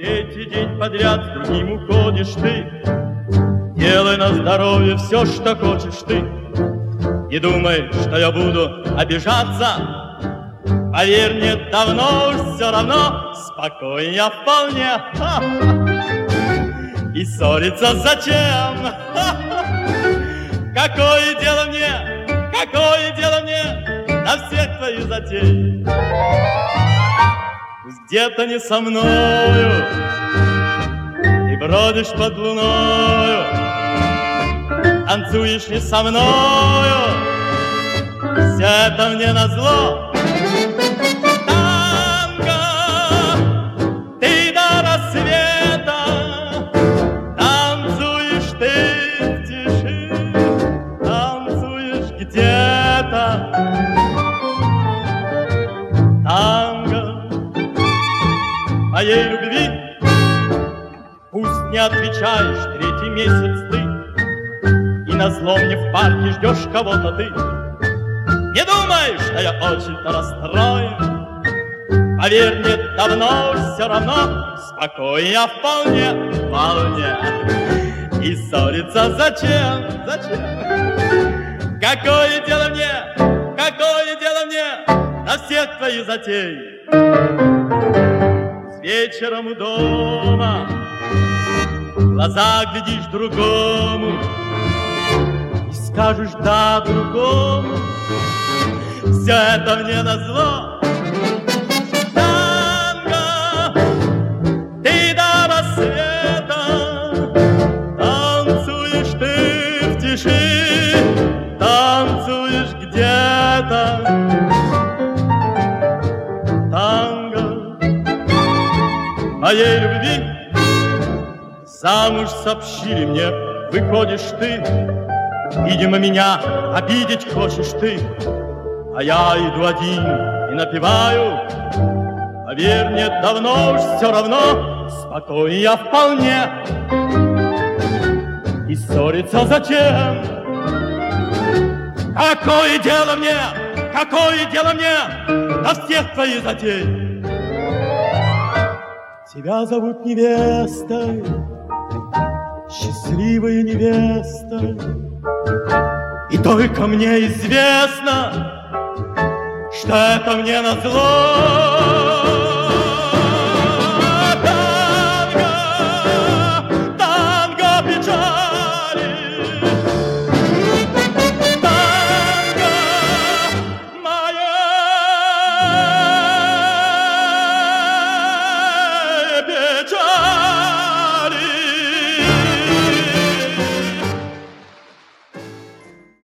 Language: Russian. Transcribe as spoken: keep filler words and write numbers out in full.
Третий день подряд с другим уходишь ты. Делай на здоровье все, что хочешь ты. Не думай, что я буду обижаться. Поверь мне, давно уж все равно. Спокоен я вполне. И ссориться зачем? Какое дело мне, какое дело мне на всех твоих затей? Пусть где-то не со мною ты бродишь под луною, танцуешь не со мною, все это мне назло. Танго, ты до рассвета танцуешь ты в тиши, танцуешь где-то. Танго моей любви, пусть не отвечаешь третий месяц ты, и назло мне в парке ждешь кого-то ты. Не думай, что я очень-то расстроен. Поверь мне, давно уж все равно. Спокоен я вполне, вполне. И ссориться зачем, зачем? Какое дело мне, какое дело мне на всех твоих затей? С вечером у дома в глаза глядишь другому и скажешь да другому. Все это мне назло. Танго, ты до рассвета танцуешь ты в тиши, танцуешь где-то. Танго моей любви, замуж сообщили мне, выходишь ты. Видимо, меня обидеть хочешь ты. А я иду один и напеваю. Поверь мне, давно уж все равно. Спокоен я вполне. И ссориться зачем? Какое дело мне, какое дело мне на всех твоих затей? Тебя зовут невестой, счастливая невеста, и только мне известно, что это мне назло.